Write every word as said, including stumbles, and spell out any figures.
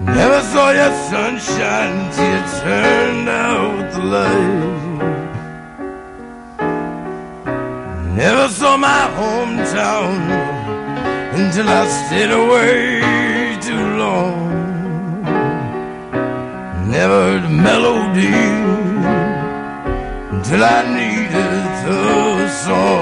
Never saw your sunshine till you turned out the light. Never saw my hometown until I stayed away too long. Never heard a melody until I needed the song.